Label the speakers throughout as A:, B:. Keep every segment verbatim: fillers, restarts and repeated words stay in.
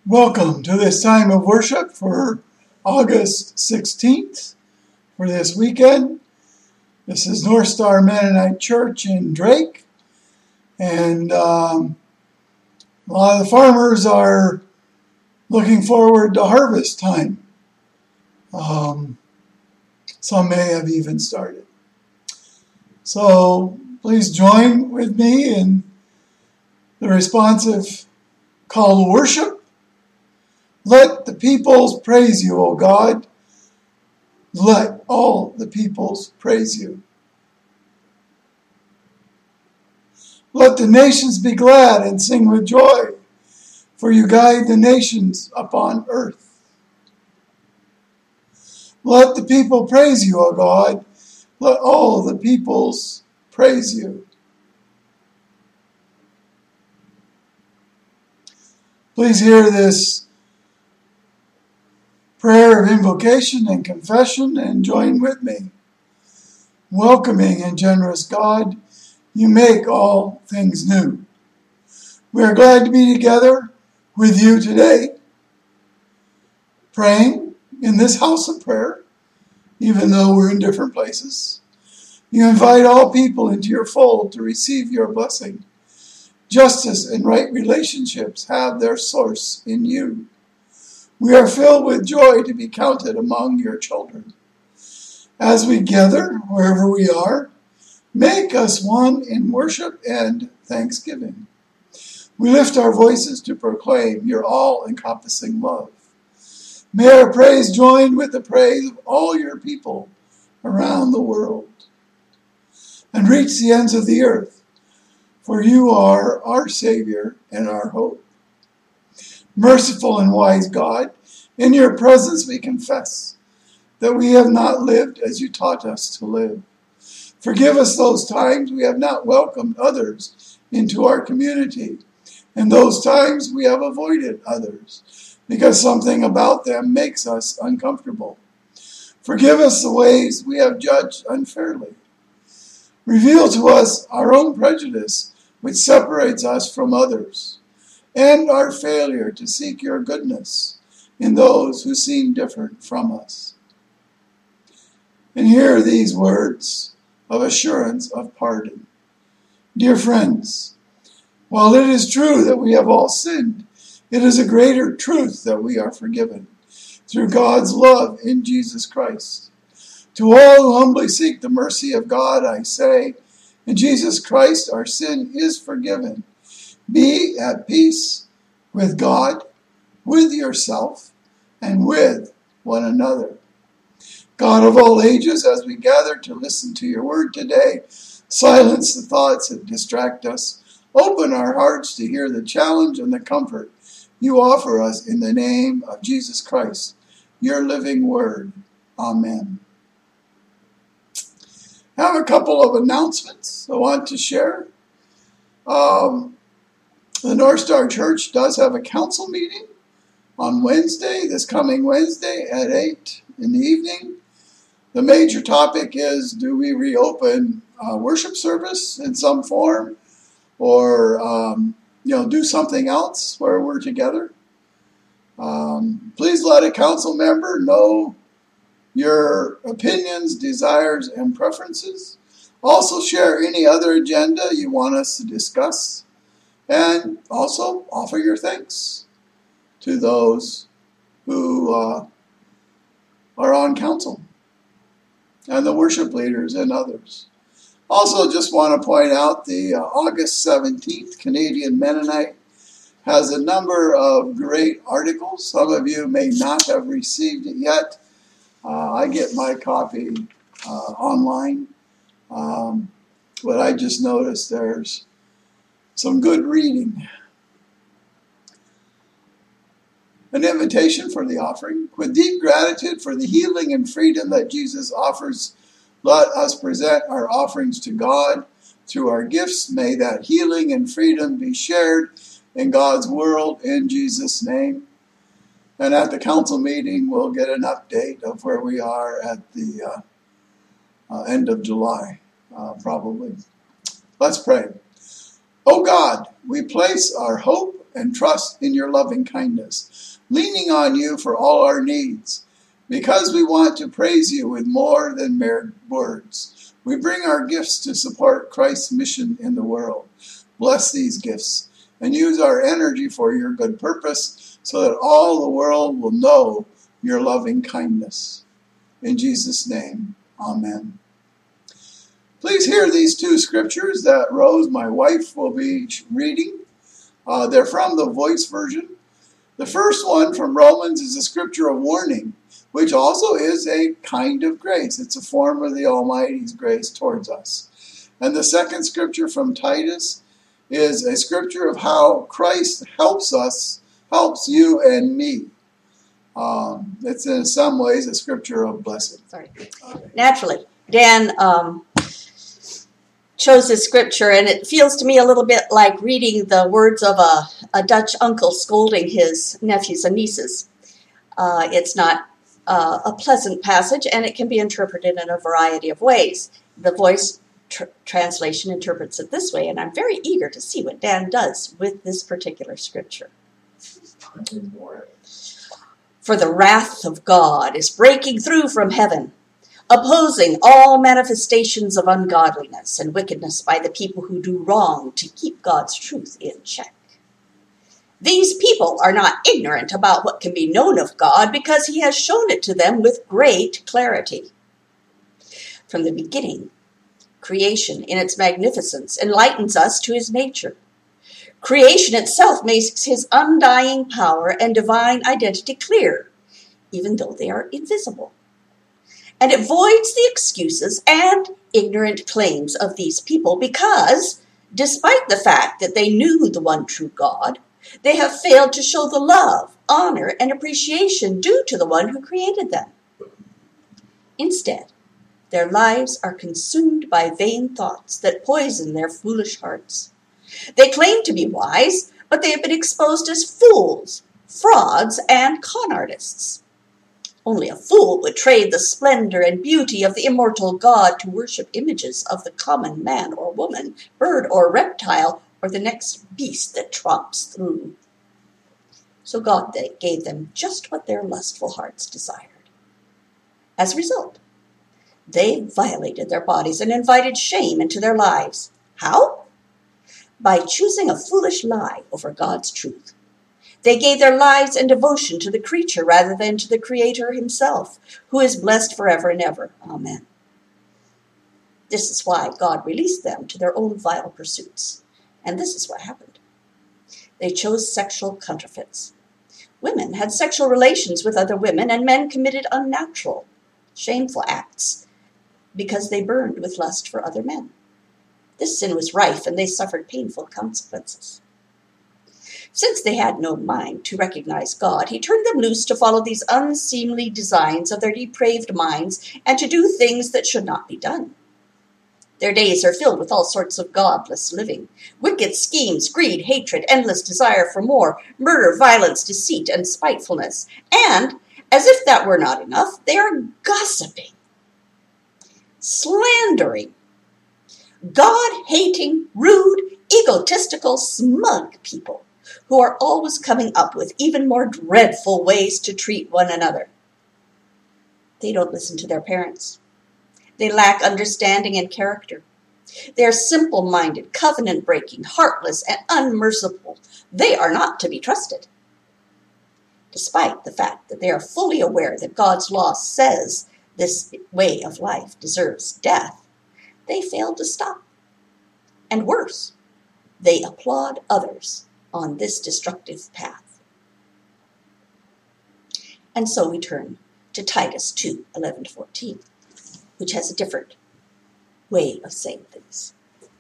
A: Welcome to this time of worship for August sixteenth for this weekend. This is North Star Mennonite Church in Drake, and um, a lot of the farmers are looking forward to harvest time. Um, some may have even started. So please join with me in the responsive call to worship. Let the peoples praise you, O God. Let all the peoples praise you. Let the nations be glad and sing with joy, for you guide the nations upon earth. Let the people praise you, O God. Let all the peoples praise you. Please hear this prayer of invocation and confession and join with me. Welcoming and generous God, you make all things new. We are glad to be together with you today, praying in this house of prayer, even though we're in different places. You invite all people into your fold to receive your blessing. Justice and right relationships have their source in you. We are filled with joy to be counted among your children. As we gather, wherever we are, make us one in worship and thanksgiving. We lift our voices to proclaim your all-encompassing love. May our praise join with the praise of all your people around the world and reach the ends of the earth, for you are our Savior and our hope. Merciful and wise God, in your presence we confess that we have not lived as you taught us to live. Forgive us those times we have not welcomed others into our community, and those times we have avoided others because something about them makes us uncomfortable. Forgive us the ways we have judged unfairly. Reveal to us our own prejudice, which separates us from others, and our failure to seek your goodness in those who seem different from us. And hear these words of assurance of pardon. Dear friends, while it is true that we have all sinned, it is a greater truth that we are forgiven through God's love in Jesus Christ. To all who humbly seek the mercy of God, I say, in Jesus Christ our sin is forgiven. Be at peace with God, with yourself, and with one another. God of all ages, as we gather to listen to your word today, silence the thoughts that distract us. Open our hearts to hear the challenge and the comfort you offer us in the name of Jesus Christ, your living word. Amen. I have a couple of announcements I want to share. Um, The North Star Church does have a council meeting on Wednesday, this coming Wednesday at eight in the evening. The major topic is, do we reopen uh, worship service in some form or, um, you know, do something else where we're together? Um, please let a council member know your opinions, desires, and preferences. Also share any other agenda you want us to discuss. And also offer your thanks to those who uh, are on council and the worship leaders and others. Also, just want to point out the uh, August seventeenth Canadian Mennonite has a number of great articles. Some of you may not have received it yet. Uh, I get my copy uh, online, um, but I just noticed there's some good reading. An invitation for the offering. With deep gratitude for the healing and freedom that Jesus offers, let us present our offerings to God through our gifts. May that healing and freedom be shared in God's world in Jesus' name. And at the council meeting, we'll get an update of where we are at the uh, uh, end of July, uh, probably. Let's pray. O God, we place our hope and trust in your loving kindness, leaning on you for all our needs. Because we want to praise you with more than mere words, we bring our gifts to support Christ's mission in the world. Bless these gifts and use our energy for your good purpose so that all the world will know your loving kindness. In Jesus' name, amen. Please hear these two scriptures that Rose, my wife, will be reading. Uh, they're from the Voice version. The first one from Romans is a scripture of warning, which also is a kind of grace. It's a form of the Almighty's grace towards us. And the second scripture from Titus is a scripture of how Christ helps us, helps you and me. Um, it's in some ways a scripture of blessing.
B: Sorry. Naturally, Dan um, chose this scripture, and it feels to me a little bit like reading the words of a, a Dutch uncle scolding his nephews and nieces. Uh, it's not uh, a pleasant passage, and it can be interpreted in a variety of ways. The Voice tr- translation interprets it this way, and I'm very eager to see what Dan does with this particular scripture. For the wrath of God is breaking through from heaven, opposing all manifestations of ungodliness and wickedness by the people who do wrong to keep God's truth in check. These people are not ignorant about what can be known of God because he has shown it to them with great clarity. From the beginning, creation in its magnificence enlightens us to his nature. Creation itself makes his undying power and divine identity clear, even though they are invisible. And it voids the excuses and ignorant claims of these people because, despite the fact that they knew the one true God, they have failed to show the love, honor, and appreciation due to the one who created them. Instead, their lives are consumed by vain thoughts that poison their foolish hearts. They claim to be wise, but they have been exposed as fools, frauds, and con artists. Only a fool would trade the splendor and beauty of the immortal God to worship images of the common man or woman, bird or reptile, or the next beast that tromps through. So God gave them just what their lustful hearts desired. As a result, they violated their bodies and invited shame into their lives. How? By choosing a foolish lie over God's truth. They gave their lives and devotion to the creature rather than to the Creator himself, who is blessed forever and ever. Amen. This is why God released them to their own vile pursuits. And this is what happened. They chose sexual counterfeits. Women had sexual relations with other women, and men committed unnatural, shameful acts because they burned with lust for other men. This sin was rife, and they suffered painful consequences. Since they had no mind to recognize God, he turned them loose to follow these unseemly designs of their depraved minds and to do things that should not be done. Their days are filled with all sorts of godless living, wicked schemes, greed, hatred, endless desire for more, murder, violence, deceit, and spitefulness. And, as if that were not enough, they are gossiping, slandering, God-hating, rude, egotistical, smug people who are always coming up with even more dreadful ways to treat one another. They don't listen to their parents. They lack understanding and character. They are simple-minded, covenant-breaking, heartless, and unmerciful. They are not to be trusted. Despite the fact that they are fully aware that God's law says this way of life deserves death, they fail to stop. And worse, they applaud others on this destructive path. And so we turn to Titus two, eleven to fourteen, which has a different way of saying things.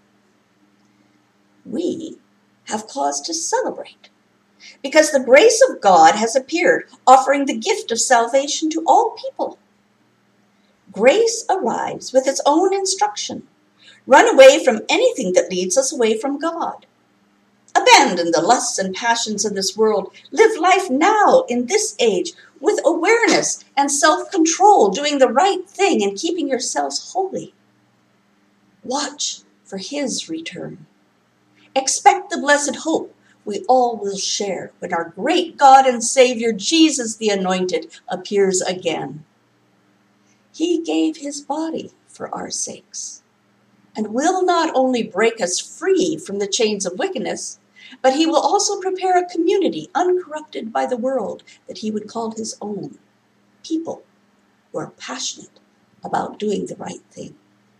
B: We have cause to celebrate because the grace of God has appeared, offering the gift of salvation to all people. Grace arrives with its own instruction. Run away from anything that leads us away from God. Abandon the lusts and passions of this world. Live life now in this age with awareness and self-control, doing the right thing and keeping yourselves holy. Watch for his return Expect the blessed hope we all will share when our great God and Savior, Jesus the Anointed, appears again. He gave his body for our sakes, and will not only break us free from the chains of wickedness, but he will also prepare a community uncorrupted by the world that he would call his own, people who are passionate about doing the right thing.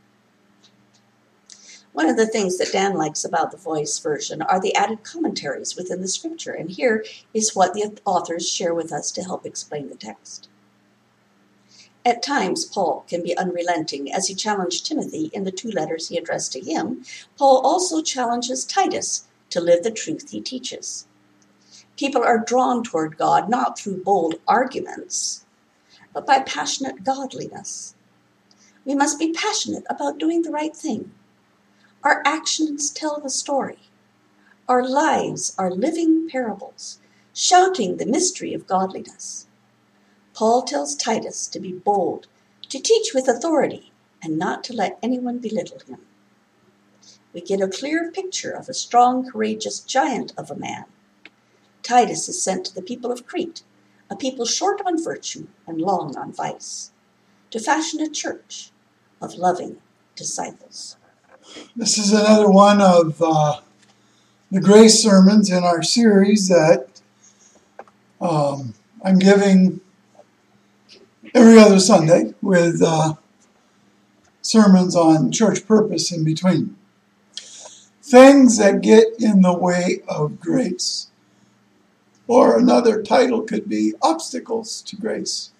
B: One of the things that Dan likes about the Voice version are the added commentaries within the scripture, and here is what the authors share with us to help explain the text. At times, Paul can be unrelenting as he challenged Timothy in the two letters he addressed to him. Paul also challenges Titus to live the truth he teaches. People are drawn toward God not through bold arguments, but by passionate godliness. We must be passionate about doing the right thing. Our actions tell the story. Our lives are living parables, shouting the mystery of godliness. Paul tells Titus to be bold, to teach with authority, and not to let anyone belittle him. We get a clear picture of a strong, courageous giant of a man. Titus is sent to the people of Crete, a people short on virtue and long on vice, to fashion a church of loving disciples.
A: This is another one of uh, the grace sermons in our series that um, I'm giving every other Sunday with uh, sermons on church purpose in between. Things that get in the way of grace. Or another title could be Obstacles to Grace.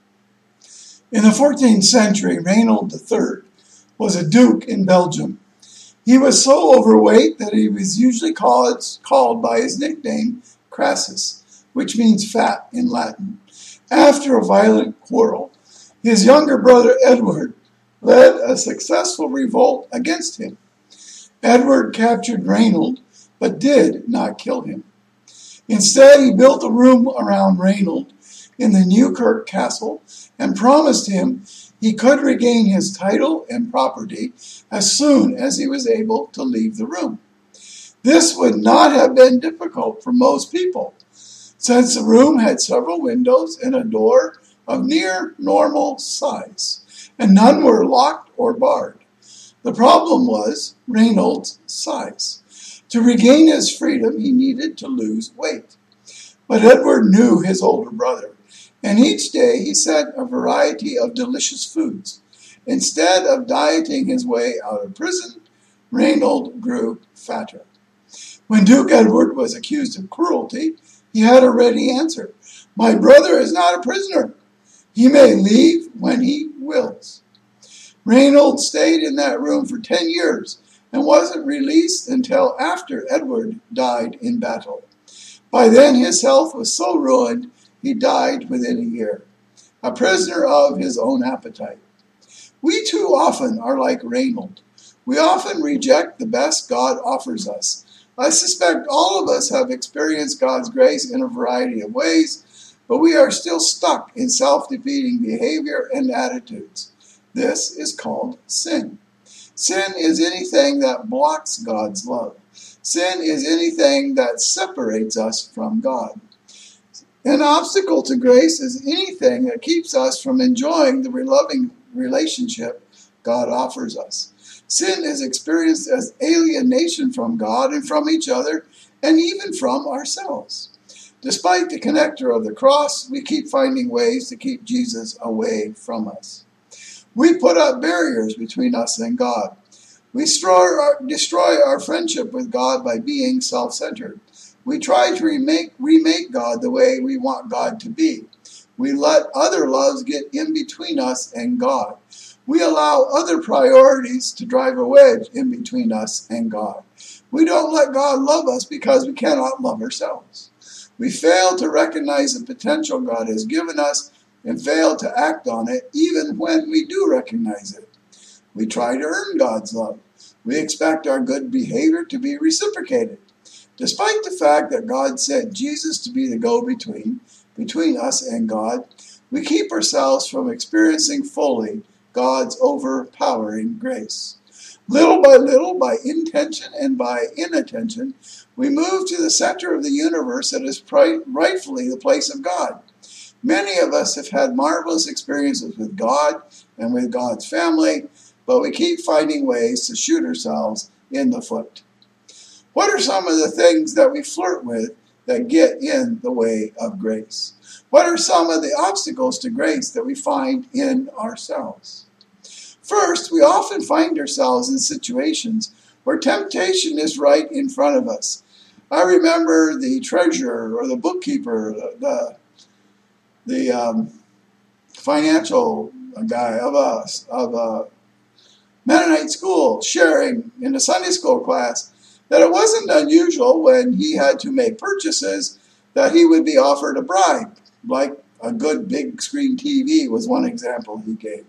A: In the fourteenth century, Reynold the Third was a duke in Belgium. He was so overweight that he was usually called, called by his nickname Crassus, which means fat in Latin. After a violent quarrel, his younger brother Edward led a successful revolt against him. Edward captured Reynold, but did not kill him. Instead, he built a room around Reynold in the Newkirk Castle and promised him he could regain his title and property as soon as he was able to leave the room. This would not have been difficult for most people, since the room had several windows and a door of near normal size, and none were locked or barred. The problem was Reynold's size. To regain his freedom, he needed to lose weight. But Edward knew his older brother, and each day he sent a variety of delicious foods. Instead of dieting his way out of prison, Reynold grew fatter. When Duke Edward was accused of cruelty, he had a ready answer. My brother is not a prisoner. He may leave when he wills. Reynold stayed in that room for ten years and wasn't released until after Edward died in battle. By then his health was so ruined he died within a year, a prisoner of his own appetite. We too often are like Reynold. We often reject the best God offers us. I suspect all of us have experienced God's grace in a variety of ways, but we are still stuck in self-defeating behavior and attitudes. This is called sin. Sin is anything that blocks God's love. Sin is anything that separates us from God. An obstacle to grace is anything that keeps us from enjoying the loving relationship God offers us. Sin is experienced as alienation from God and from each other, and even from ourselves. Despite the connector of the cross, we keep finding ways to keep Jesus away from us. We put up barriers between us and God. We destroy our, destroy our friendship with God by being self-centered. We try to remake, remake God the way we want God to be. We let other loves get in between us and God. We allow other priorities to drive a wedge in between us and God. We don't let God love us because we cannot love ourselves. We fail to recognize the potential God has given us and fail to act on it even when we do recognize it. We try to earn God's love. We expect our good behavior to be reciprocated. Despite the fact that God sent Jesus to be the go-between between us and God, we keep ourselves from experiencing fully God's overpowering grace. Little by little, by intention and by inattention, we move to the center of the universe that is rightfully the place of God. Many of us have had marvelous experiences with God and with God's family, but we keep finding ways to shoot ourselves in the foot. What are some of the things that we flirt with that get in the way of grace? What are some of the obstacles to grace that we find in ourselves? First, we often find ourselves in situations where temptation is right in front of us. I remember the treasurer or the bookkeeper, the, the um, financial guy of a, of a Mennonite school sharing in a Sunday school class that it wasn't unusual when he had to make purchases that he would be offered a bribe, like a good big screen T V was one example he gave.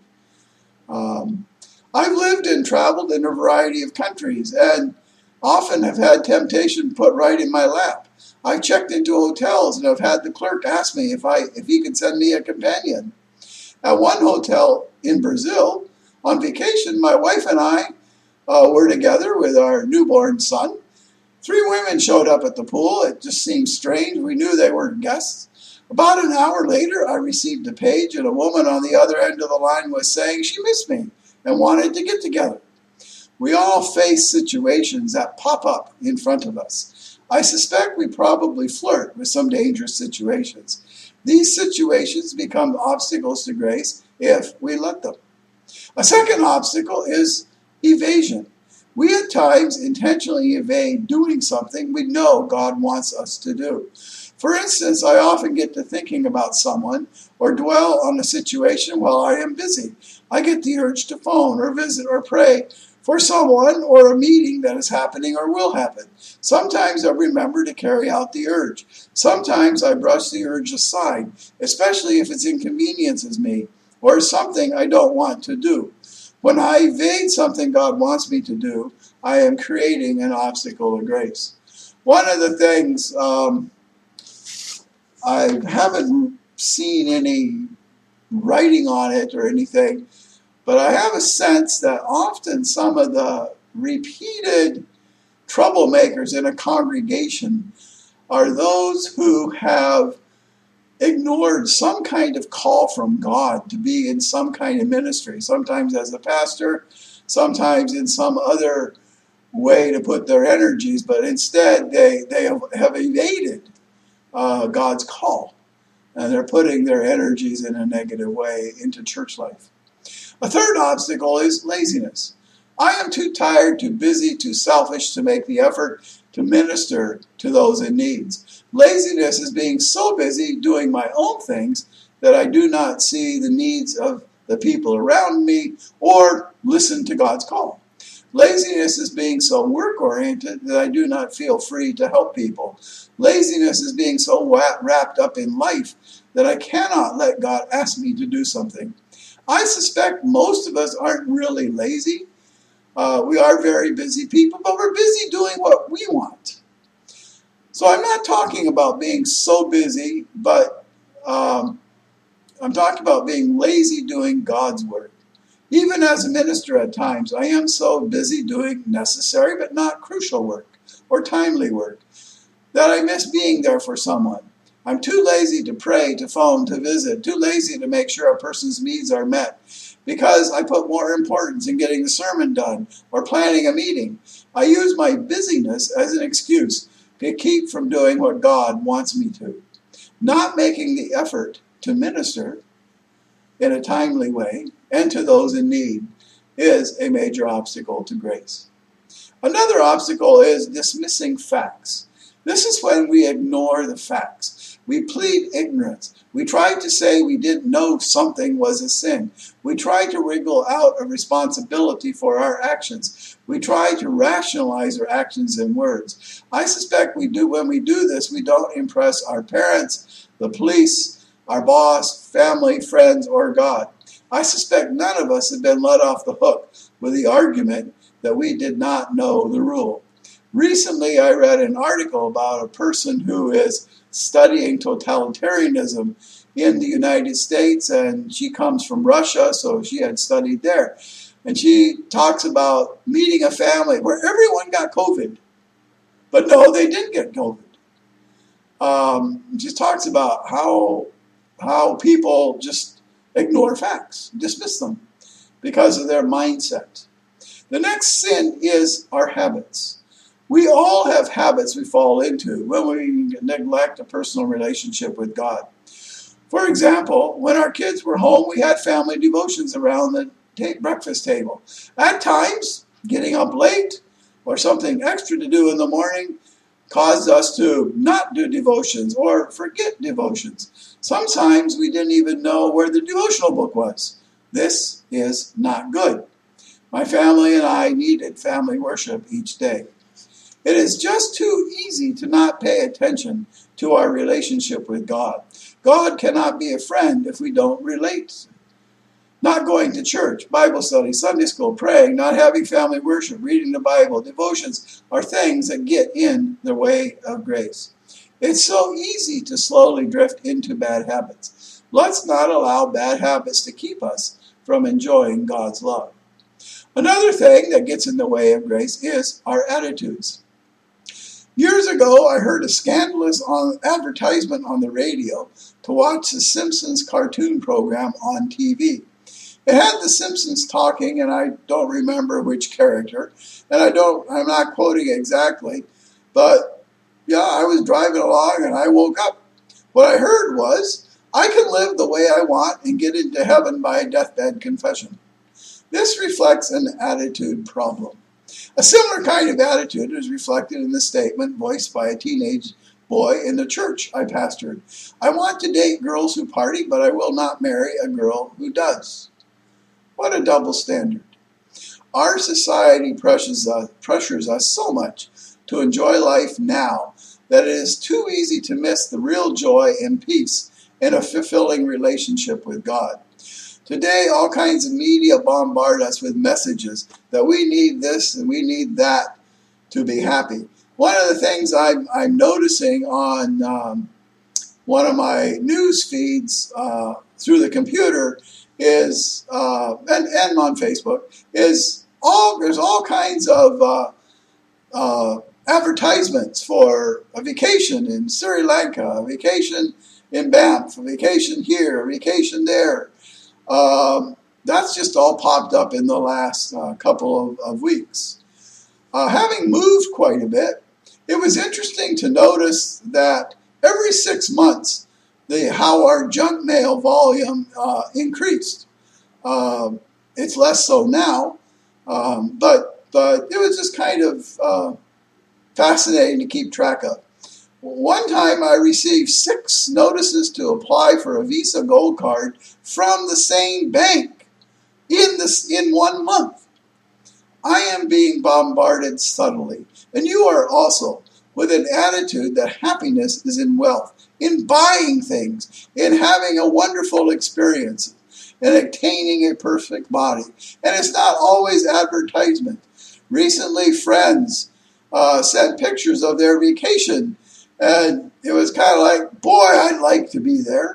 A: Um, I've lived and traveled in a variety of countries and often have had temptation put right in my lap. I've checked into hotels and have had the clerk ask me if I if he could send me a companion. At one hotel in Brazil, on vacation, my wife and I uh, were together with our newborn son. Three women showed up at the pool. It just seemed strange. We knew they were guests. About an hour later, I received a page, and a woman on the other end of the line was saying she missed me and wanted to get together. We all face situations that pop up in front of us. I suspect we probably flirt with some dangerous situations. These situations become obstacles to grace if we let them. A second obstacle is evasion. We at times intentionally evade doing something we know God wants us to do. For instance, I often get to thinking about someone or dwell on a situation while I am busy. I get the urge to phone or visit or pray for someone or a meeting that is happening or will happen. Sometimes I remember to carry out the urge. Sometimes I brush the urge aside, especially if it inconveniences me or something I don't want to do. When I evade something God wants me to do, I am creating an obstacle to grace. One of the things... Um, I haven't seen any writing on it or anything, but I have a sense that often some of the repeated troublemakers in a congregation are those who have ignored some kind of call from God to be in some kind of ministry, sometimes as a pastor, sometimes in some other way to put their energies, but instead they, they have, have evaded Uh, God's call, and they're putting their energies in a negative way into church life. A third obstacle is laziness. I am too tired, too busy, too selfish to make the effort to minister to those in need. Laziness is being so busy doing my own things that I do not see the needs of the people around me or listen to God's call. Laziness is being so work-oriented that I do not feel free to help people. Laziness is being so wrapped up in life that I cannot let God ask me to do something. I suspect most of us aren't really lazy. Uh, we are very busy people, but we're busy doing what we want. So I'm not talking about being so busy, but um, I'm talking about being lazy doing God's work. Even as a minister at times, I am so busy doing necessary but not crucial work or timely work that I miss being there for someone. I'm too lazy to pray, to phone, to visit, too lazy to make sure a person's needs are met because I put more importance in getting the sermon done or planning a meeting. I use my busyness as an excuse to keep from doing what God wants me to. Not making the effort to minister in a timely way and to those in need is a major obstacle to grace. Another obstacle is dismissing facts. This is when we ignore the facts. We plead ignorance. We try to say we didn't know something was a sin. We try to wriggle out a responsibility for our actions. We try to rationalize our actions in words. I suspect we do when we do this, we don't impress our parents, the police, our boss, family, friends, or God. I suspect none of us have been let off the hook with the argument that we did not know the rule. Recently, I read an article about a person who is studying totalitarianism in the United States, and she comes from Russia, so she had studied there. And she talks about meeting a family where everyone got COVID. But no, they didn't get COVID. Um, she talks about how, how people just ignore facts, dismiss them because of their mindset. The next sin is our habits. We all have habits we fall into when we neglect a personal relationship with God. For example, when our kids were home, we had family devotions around the ta- breakfast table. At times, getting up late or something extra to do in the morning caused us to not do devotions or forget devotions. Sometimes we didn't even know where the devotional book was. This is not good. My family and I needed family worship each day. It is just too easy to not pay attention to our relationship with God. God cannot be a friend if we don't relate. Not going to church, Bible study, Sunday school, praying, not having family worship, reading the Bible, devotions are things that get in the way of grace. It's so easy to slowly drift into bad habits. Let's not allow bad habits to keep us from enjoying God's love. Another thing that gets in the way of grace is our attitudes. Years ago, I heard a scandalous advertisement on the radio to watch the Simpsons cartoon program on T V. It had the Simpsons talking, and I don't remember which character, and I don't, I'm not quoting exactly, but yeah, I was driving along and I woke up. What I heard was, I can live the way I want and get into heaven by a deathbed confession. This reflects an attitude problem. A similar kind of attitude is reflected in the statement voiced by a teenage boy in the church I pastored. I want to date girls who party, but I will not marry a girl who does. What a double standard. Our society pressures us, pressures us so much to enjoy life now that it is too easy to miss the real joy and peace in a fulfilling relationship with God. Today, all kinds of media bombard us with messages that we need this and we need that to be happy. One of the things I'm, I'm noticing on um, one of my news feeds uh, through the computer is, uh, and, and on Facebook, is all there's all kinds of uh, uh, advertisements for a vacation in Sri Lanka, a vacation in Banff, a vacation here, a vacation there. Um, that's just all popped up in the last uh, couple of, of weeks. Uh, having moved quite a bit, it was interesting to notice that every six months, the how our junk mail volume uh, increased. Uh, it's less so now, um, but but it was just kind of uh, fascinating to keep track of. One time I received six notices to apply for a Visa Gold Card from the same bank in this in one month. I am being bombarded subtly, and you are also, with an attitude that happiness is in wealth, in buying things, in having a wonderful experience, in attaining a perfect body. And it's not always advertisement. Recently, friends uh, sent pictures of their vacation, and it was kind of like, boy, I'd like to be there.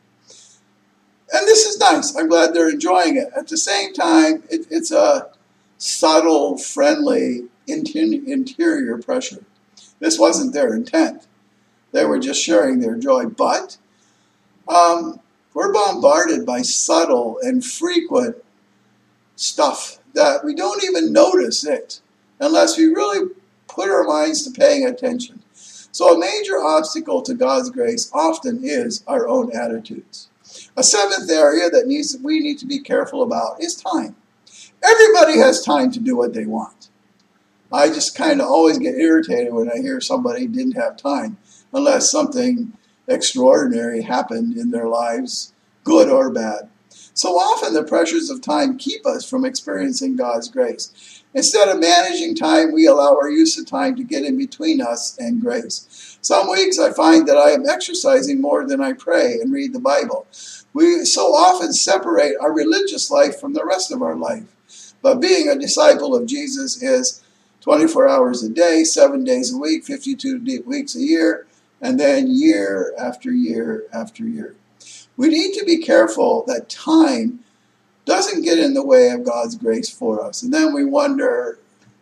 A: And this is nice. I'm glad they're enjoying it. At the same time, it, it's a subtle, friendly interior pressure. This wasn't their intent. They were just sharing their joy. But um, we're bombarded by subtle and frequent stuff that we don't even notice it unless we really put our minds to paying attention. So a major obstacle to God's grace often is our own attitudes. A seventh area that needs we need to be careful about is time. Everybody has time to do what they want. I just kind of always get irritated when I hear somebody didn't have time unless something extraordinary happened in their lives, good or bad. So often the pressures of time keep us from experiencing God's grace. Instead of managing time, we allow our use of time to get in between us and grace. Some weeks I find that I am exercising more than I pray and read the Bible. We so often separate our religious life from the rest of our life. But being a disciple of Jesus is twenty-four hours a day, seven days a week, fifty-two weeks a year, and then year after year after year. We need to be careful that time doesn't get in the way of God's grace for us. And then we wonder,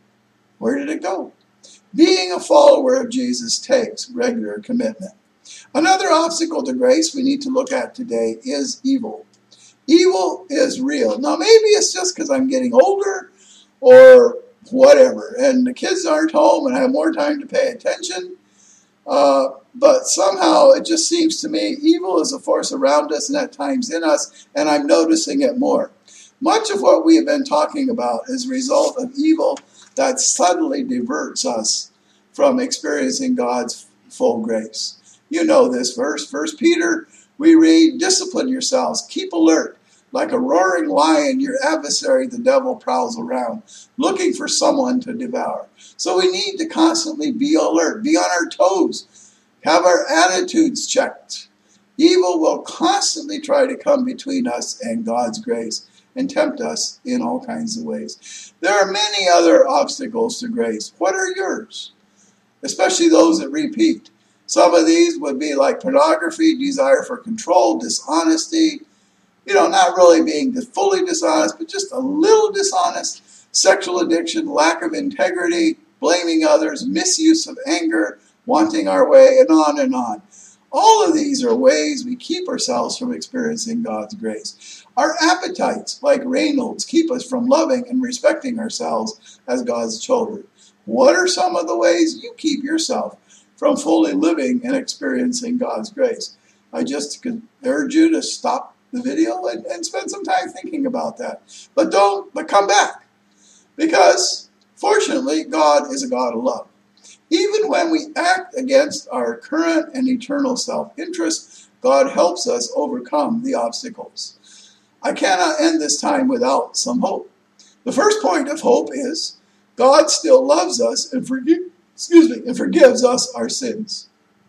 A: where did it go? Being a follower of Jesus takes regular commitment. Another obstacle to grace we need to look at today is evil. Evil is real. Now, maybe it's just because I'm getting older or whatever, and the kids aren't home and I have more time to pay attention. Uh, but somehow it just seems to me evil is a force around us and at times in us, and I'm noticing it more. Much of what we have been talking about is a result of evil that suddenly diverts us from experiencing God's full grace. You know this verse, First Peter, we read, discipline yourselves, keep alert. Like a roaring lion, your adversary, the devil, prowls around, looking for someone to devour. So we need to constantly be alert, be on our toes, have our attitudes checked. Evil will constantly try to come between us and God's grace and tempt us in all kinds of ways. There are many other obstacles to grace. What are yours? Especially those that repeat. Some of these would be like pornography, desire for control, dishonesty, you know, not really being fully dishonest, but just a little dishonest, sexual addiction, lack of integrity, blaming others, misuse of anger, wanting our way, and on and on. All of these are ways we keep ourselves from experiencing God's grace. Our appetites, like Reynolds, keep us from loving and respecting ourselves as God's children. What are some of the ways you keep yourself from fully living and experiencing God's grace? I just urge you to stop the video and, and spend some time thinking about that. But don't, but come back. Because, fortunately, God is a God of love. Even when we act against our current and eternal self-interest, God helps us overcome the obstacles. I cannot end this time without some hope. The first point of hope is God still loves us and forgive, excuse me, and forgives us our sins.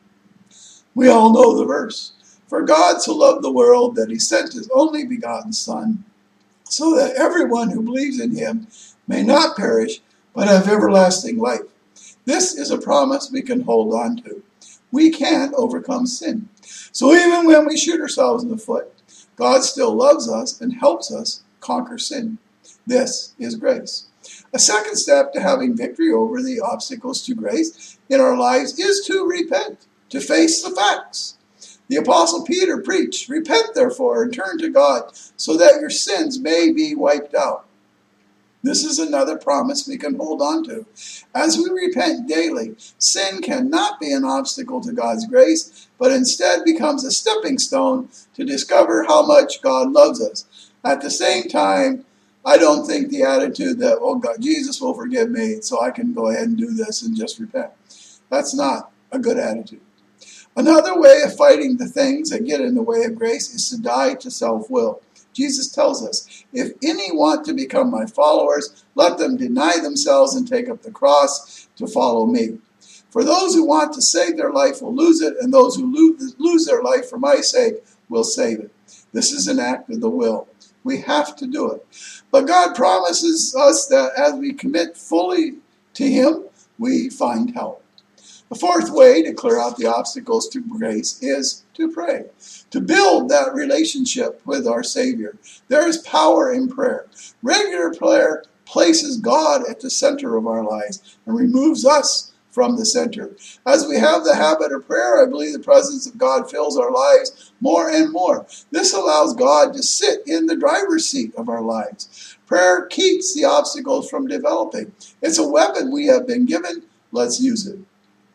A: We all know the verse. For God so loved the world that he sent his only begotten Son, so that everyone who believes in him may not perish, but have everlasting life. This is a promise we can hold on to. We can overcome sin. So even when we shoot ourselves in the foot, God still loves us and helps us conquer sin. This is grace. A second step to having victory over the obstacles to grace in our lives is to repent, to face the facts. The Apostle Peter preached, repent therefore and turn to God so that your sins may be wiped out. This is another promise we can hold on to. As we repent daily, sin cannot be an obstacle to God's grace, but instead becomes a stepping stone to discover how much God loves us. At the same time, I don't think the attitude that, oh God, Jesus will forgive me, so I can go ahead and do this and just repent. That's not a good attitude. Another way of fighting the things that get in the way of grace is to die to self-will. Jesus tells us, if any want to become my followers, let them deny themselves and take up the cross to follow me. For those who want to save their life will lose it, and those who lose their life for my sake will save it. This is an act of the will. We have to do it. But God promises us that as we commit fully to him, we find help. The fourth way to clear out the obstacles to grace is to pray, to build that relationship with our Savior. There is power in prayer. Regular prayer places God at the center of our lives and removes us from the center. As we have the habit of prayer, I believe the presence of God fills our lives more and more. This allows God to sit in the driver's seat of our lives. Prayer keeps the obstacles from developing. It's a weapon we have been given. Let's use it.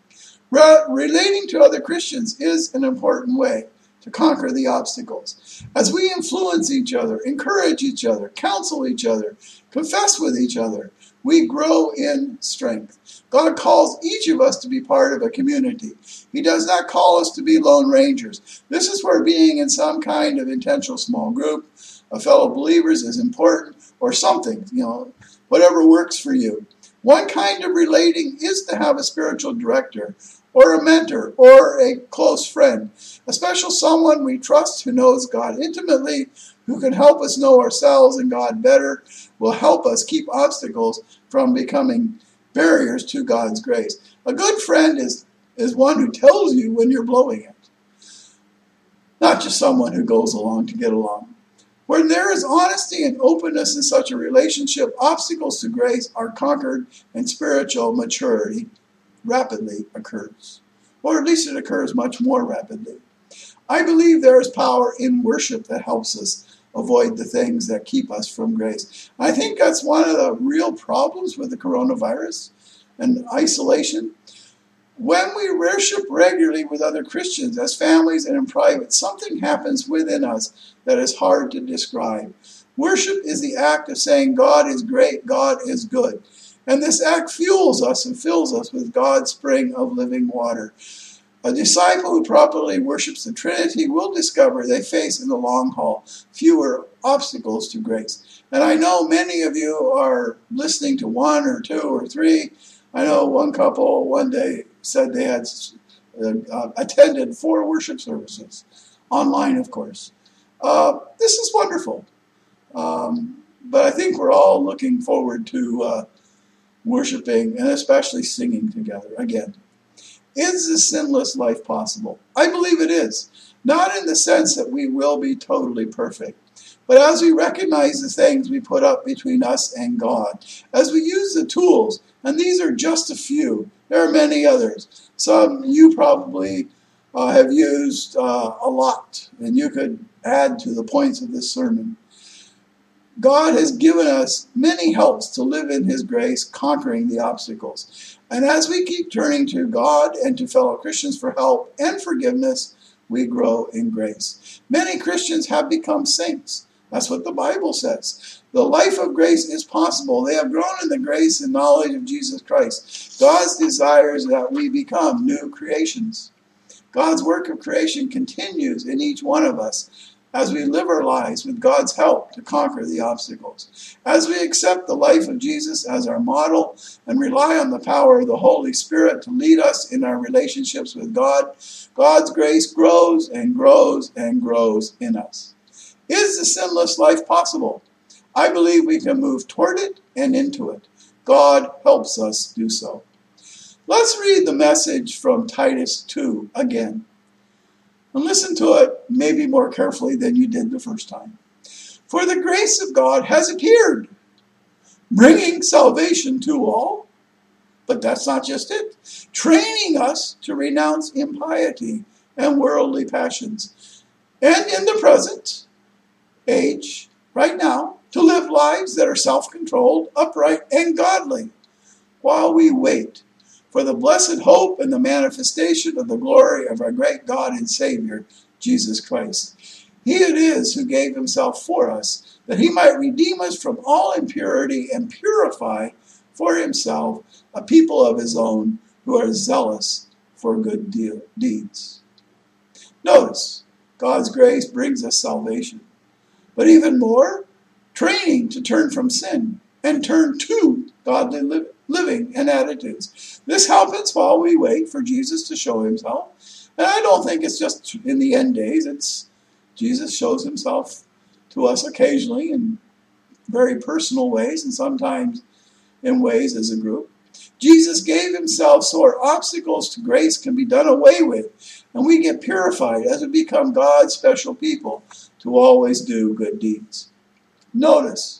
A: Relating to other Christians is an important way to conquer the obstacles. As we influence each other, encourage each other, counsel each other, confess with each other, we grow in strength. God calls each of us to be part of a community. He does not call us to be lone rangers. This is where being in some kind of intentional small group of fellow believers is important, or something, you know, whatever works for you. One kind of relating is to have a spiritual director, or a mentor, or a close friend, a special someone we trust who knows God intimately, who can help us know ourselves and God better, will help us keep obstacles from becoming barriers to God's grace. A good friend is, is one who tells you when you're blowing it, not just someone who goes along to get along. When there is honesty and openness in such a relationship, obstacles to grace are conquered and spiritual maturity rapidly occurs. Or at least it occurs much more rapidly. I believe there is power in worship that helps us avoid the things that keep us from grace. I think that's one of the real problems with the coronavirus and isolation. When we worship regularly with other Christians, as families and in private, something happens within us that is hard to describe. Worship is the act of saying God is great, God is good. And this act fuels us and fills us with God's spring of living water. A disciple who properly worships the Trinity will discover they face in the long haul fewer obstacles to grace. And I know many of you are listening to one or two or three. I know one couple one day said they had uh, attended four worship services, online of course. Uh, this is wonderful. Um, but I think we're all looking forward to uh, worshiping and especially singing together again. Is a sinless life possible? I believe it is. Not in the sense that we will be totally perfect, but as we recognize the things we put up between us and God, as we use the tools, and these are just a few, there are many others. Some you probably uh, have used uh, a lot, and you could add to the points of this sermon. God has given us many helps to live in his grace, conquering the obstacles. And as we keep turning to God and to fellow Christians for help and forgiveness, we grow in grace. Many Christians have become saints. That's what the Bible says. The life of grace is possible. They have grown in the grace and knowledge of Jesus Christ. God's desire is that we become new creations. God's work of creation continues in each one of us as we live our lives with God's help to conquer the obstacles. As we accept the life of Jesus as our model and rely on the power of the Holy Spirit to lead us in our relationships with God, God's grace grows and grows and grows in us. Is the sinless life possible? I believe we can move toward it and into it. God helps us do so. Let's read the message from Titus two again. And listen to it maybe more carefully than you did the first time. For the grace of God has appeared, bringing salvation to all. But that's not just it. Training us to renounce impiety and worldly passions. And in the present age, right now, to live lives that are self-controlled, upright, and godly, while we wait for the blessed hope and the manifestation of the glory of our great God and Savior, Jesus Christ. He it is who gave himself for us, that he might redeem us from all impurity and purify for himself a people of his own who are zealous for good de- deeds. Notice, God's grace brings us salvation, but even more, training to turn from sin and turn to godly living. living and attitudes. This happens while we wait for Jesus to show himself. And I don't think it's just in the end days. It's Jesus shows himself to us occasionally in very personal ways and sometimes in ways as a group. Jesus gave himself so our obstacles to grace can be done away with and we get purified as we become God's special people to always do good deeds. Notice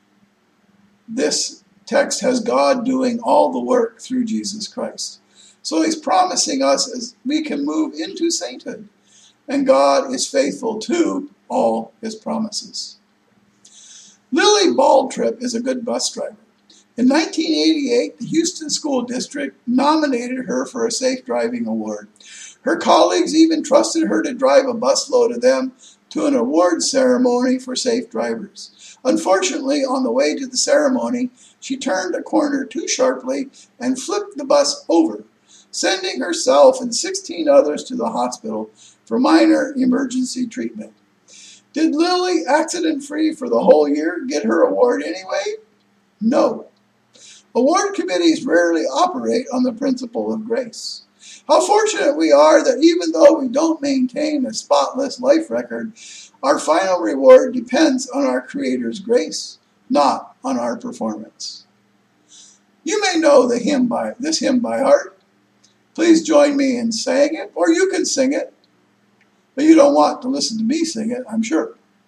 A: this text has God doing all the work through Jesus Christ. So he's promising us as we can move into sainthood. And God is faithful to all his promises. Lily Baldtrip is a good bus driver. In nineteen eighty-eight, the Houston School District nominated her for a Safe Driving Award. Her colleagues even trusted her to drive a busload of them to an award ceremony for safe drivers. Unfortunately, on the way to the ceremony, she turned a corner too sharply and flipped the bus over, sending herself and sixteen others to the hospital for minor emergency treatment. Did Lily, accident-free for the whole year, get her award anyway? No. Award committees rarely operate on the principle of grace. How fortunate we are that even though we don't maintain a spotless life record, our final reward depends on our Creator's grace, not on our performance. You may know the hymn by this hymn by heart. Please join me in saying it, or you can sing it, but you don't want to listen to me sing it, I'm sure.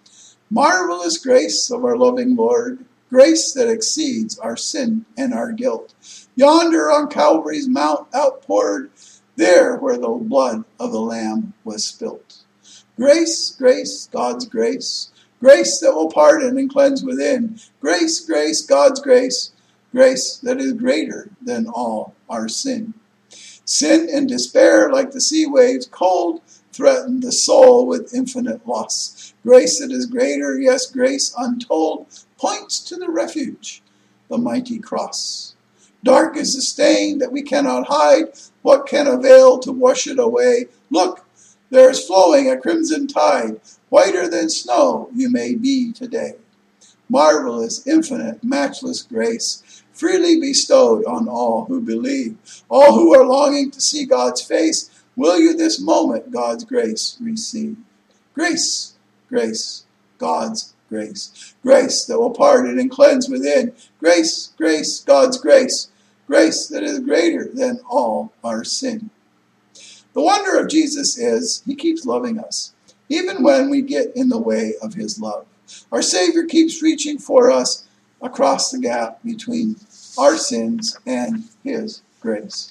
A: Marvelous grace of our loving Lord, grace that exceeds our sin and our guilt. Yonder on Calvary's mount outpoured, there where the blood of the Lamb was spilt. Grace, grace, God's grace, grace that will pardon and cleanse within. Grace, grace, God's grace, grace that is greater than all our sin. Sin and despair, like the sea waves cold, threaten the soul with infinite loss. Grace that is greater, yes, grace untold, points to the refuge, the mighty cross. Dark is the stain that we cannot hide. What can avail to wash it away? Look, there is flowing a crimson tide. Whiter than snow you may be today. Marvelous, infinite, matchless grace, freely bestowed on all who believe. All who are longing to see God's face, will you this moment God's grace receive? Grace, grace, God's grace. Grace that will pardon and cleanse within. Grace, grace, God's grace. Grace that is greater than all our sin. The wonder of Jesus is he keeps loving us, even when we get in the way of his love. Our Savior keeps reaching for us across the gap between our sins and his grace.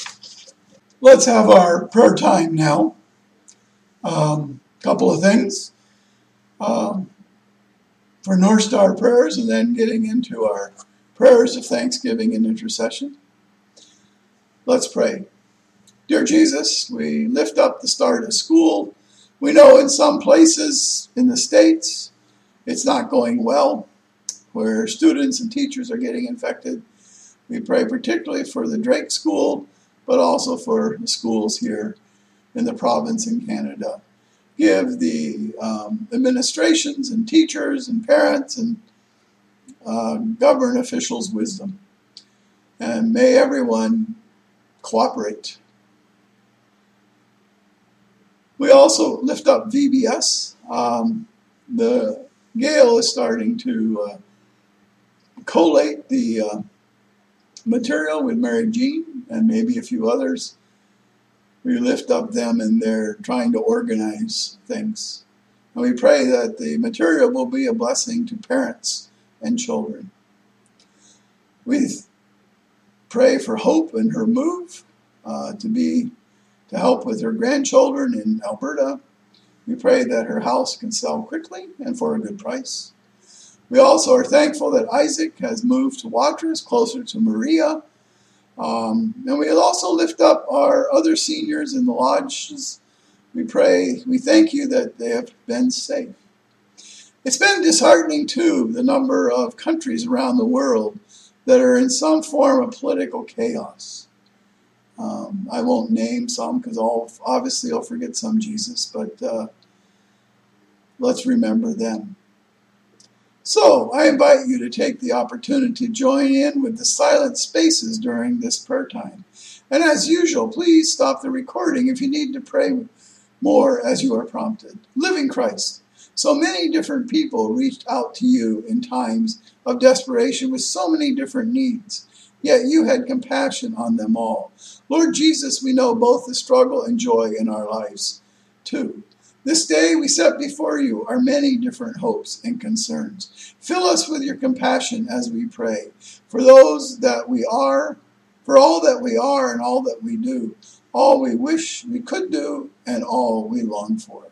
A: Let's have our prayer time now. A um, couple of things um, for North Star prayers, and then getting into our prayers of thanksgiving and intercession. Let's pray. Dear Jesus, we lift up the start of school. We know in some places in the States it's not going well, where students and teachers are getting infected. We pray particularly for the Drake School, but also for the schools here in the province in Canada. Give the um, administrations and teachers and parents and uh, government officials wisdom. And may everyone cooperate. We also lift up V B S. Um, the Gale is starting to uh, collate the uh, material with Mary Jean and maybe a few others. We lift up them and they're trying to organize things. And we pray that the material will be a blessing to parents and children. We pray for Hope and her move uh, to be to help with her grandchildren in Alberta. We pray that her house can sell quickly and for a good price. We also are thankful that Isaac has moved to Watrous, closer to Maria. Um, and we also lift up our other seniors in the lodges. We pray, we thank you that they have been safe. It's been disheartening, too, the number of countries around the world that are in some form of political chaos. Um, I won't name some because I'll obviously I'll forget some, Jesus, but uh, let's remember them. So I invite you to take the opportunity to join in with the silent spaces during this prayer time. And as usual, please stop the recording if you need to pray more as you are prompted. Living Christ. So many different people reached out to you in times of desperation with so many different needs. Yet you had compassion on them all. Lord Jesus, we know both the struggle and joy in our lives, too. This day we set before you our many different hopes and concerns. Fill us with your compassion as we pray. For those that we are, for all that we are and all that we do, all we wish we could do and all we long for.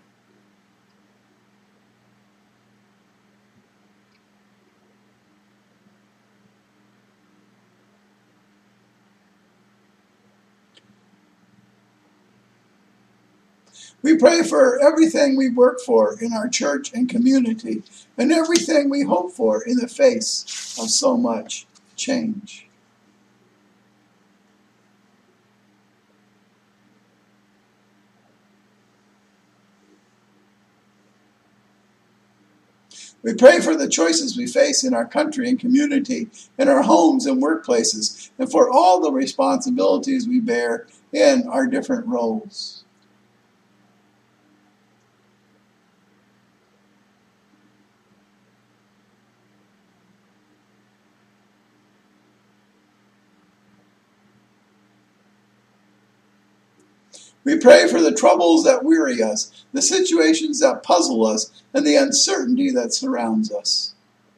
A: We pray for everything we work for in our church and community, and everything we hope for in the face of so much change. We pray for the choices we face in our country and community, in our homes and workplaces, and for all the responsibilities we bear in our different roles. We pray for the troubles that weary us, the situations that puzzle us, and the uncertainty that surrounds us.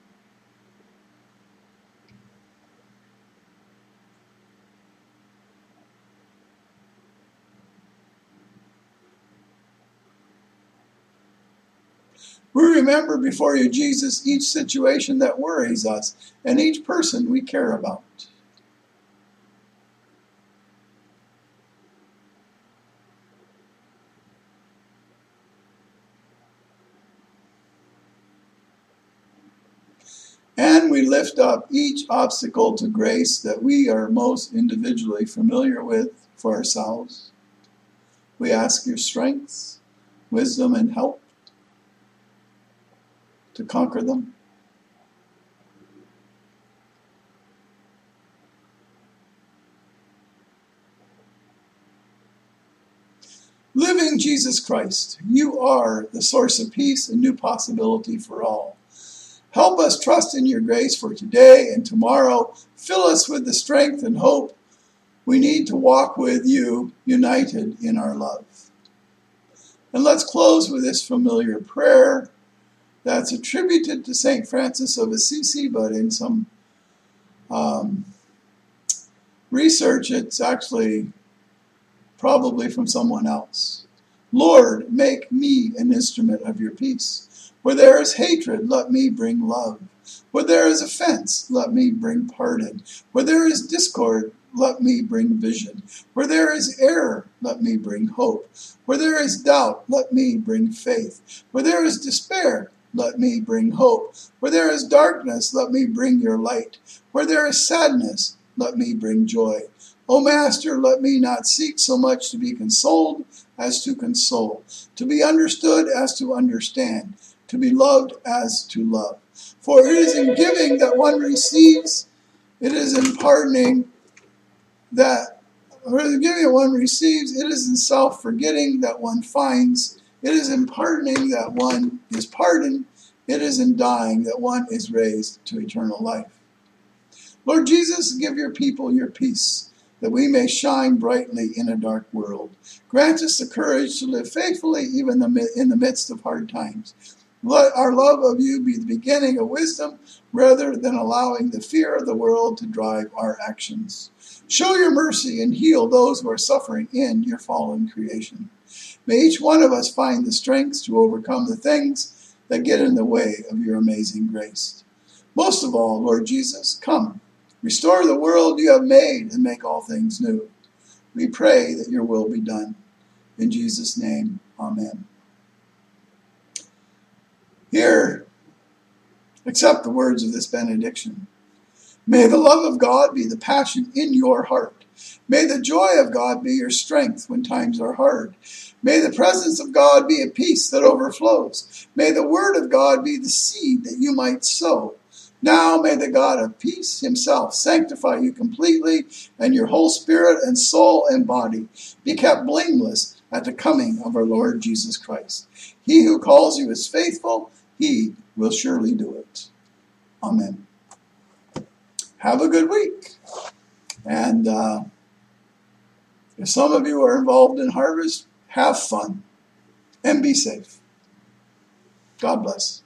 A: We remember before you, Jesus, each situation that worries us and each person we care about. And we lift up each obstacle to grace that we are most individually familiar with for ourselves. We ask your strength, wisdom, and help to conquer them. Living Jesus Christ, you are the source of peace and new possibility for all. Help us trust in your grace for today and tomorrow. Fill us with the strength and hope we need to walk with you, united in our love. And let's close with this familiar prayer that's attributed to Saint Francis of Assisi, but in some um, research, it's actually probably from someone else. Lord, make me an instrument of your peace. Where there is hatred, let me bring love. Where there is offense, let me bring pardon. Where there is discord, let me bring vision. Where there is error, let me bring hope. Where there is doubt, let me bring faith. Where there is despair, let me bring hope. Where there is darkness, let me bring your light. Where there is sadness, let me bring joy. O Master, let me not seek so much to be consoled as to console, to be understood as to understand, to be loved as to love. For it is in giving that one receives, it is in pardoning that, or it is in giving that one receives, it is in self-forgetting that one finds, it is in pardoning that one is pardoned, it is in dying that one is raised to eternal life. Lord Jesus, give your people your peace, that we may shine brightly in a dark world. Grant us the courage to live faithfully even in the midst of hard times. Let our love of you be the beginning of wisdom rather than allowing the fear of the world to drive our actions. Show your mercy and heal those who are suffering in your fallen creation. May each one of us find the strength to overcome the things that get in the way of your amazing grace. Most of all, Lord Jesus, come. Restore the world you have made and make all things new. We pray that your will be done. In Jesus' name, amen. Here, accept the words of this benediction. May the love of God be the passion in your heart. May the joy of God be your strength when times are hard. May the presence of God be a peace that overflows. May the word of God be the seed that you might sow. Now may the God of peace himself sanctify you completely, and your whole spirit and soul and body be kept blameless at the coming of our Lord Jesus Christ. He who calls you is faithful, he will surely do it. Amen. Have a good week. And uh, if some of you are involved in harvest, have fun and be safe. God bless.